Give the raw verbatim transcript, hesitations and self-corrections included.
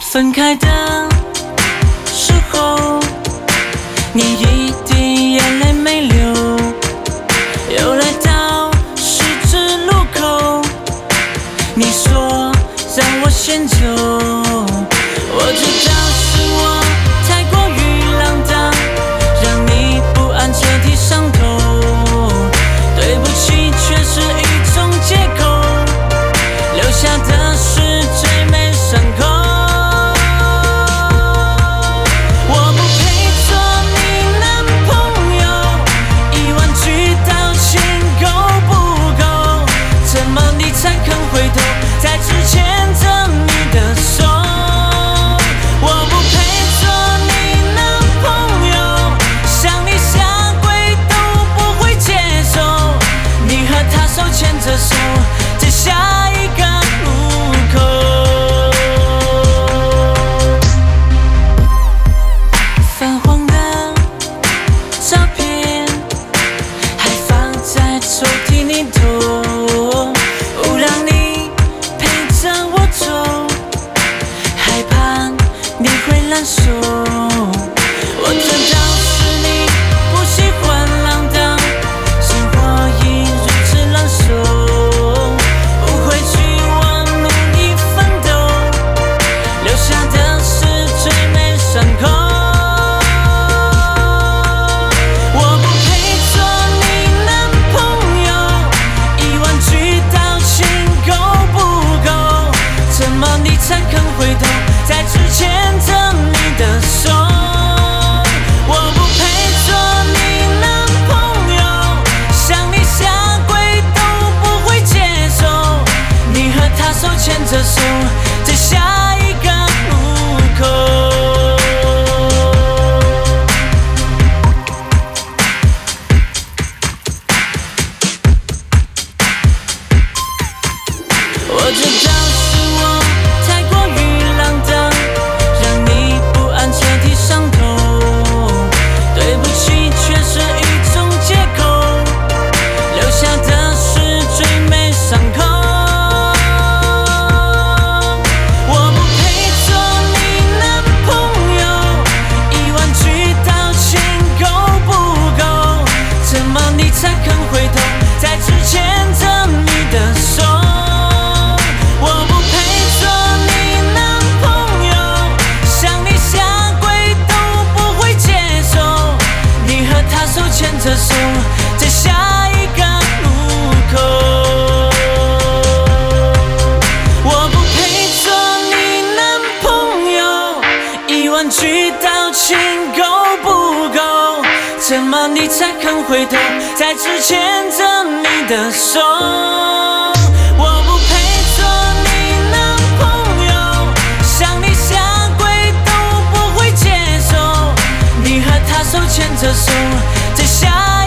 分开的时候，你一滴眼泪没流，又来到十字路口，你说让我先走，我知道是我太过于浪荡，让你不安彻底伤透，对不起却是一种借口，留下的是最美伤口。在之前挣你的手，我不配做你男朋友，想你下跪都不会接受，你和他手牵着手，在下一个路口。泛黄的照片还放在抽屉里头，不让你难受，我知道是你不喜欢浪荡，生活已如此难受，不会去往努力奋斗，留下的是最美伤口。我不配做你男朋友，一万句道歉够不够？怎么你才肯回头？在之前挣你的手，我不配做你男朋友，想你下跪都不会接受，你和他手牵着手，在下一个路口。我知道是我太过于浪荡，让你不安彻底伤透，对不起却是一种借口，留下的是最美伤口。我不配做你男朋友，一万句道歉够不够？怎么你才肯回头？在之前挣你的手，我不配做你男朋友，想你下跪都不会接受，你和他手牵着手，在下一个路口。我不配做你男朋友，一万句道歉够不够？怎么你才肯回头？在之前挣你的手，我不配做你男朋友，想你下跪都不会接受，你和他手牵着手，在下